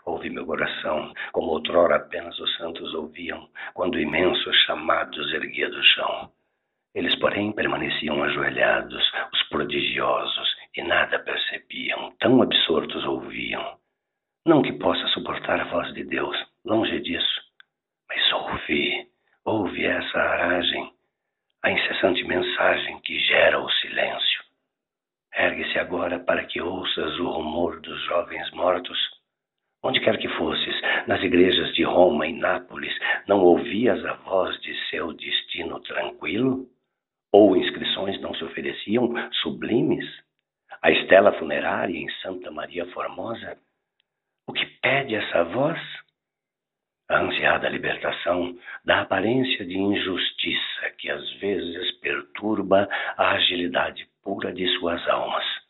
Ouve meu coração, como outrora apenas os santos ouviam, quando imensos chamados erguia do chão. Eles, porém, permaneciam ajoelhados, os prodigiosos, e nada percebiam, tão absortos ouviam. Não que possa suportar a voz de Deus, longe disso, mas ouve essa aragem, a incessante mensagem que gera o silêncio. Ergue-se agora para que ouças o rumor dos jovens mortos. Onde quer que fosses, nas igrejas de Roma e Nápoles, não ouvias a voz de seu destino tranquilo? Ou inscrições não se ofereciam sublimes? A estela funerária em Santa Maria Formosa? O que pede essa voz? A ansiada libertação da aparência de injustiça que às vezes perturba a agilidade pura de suas almas.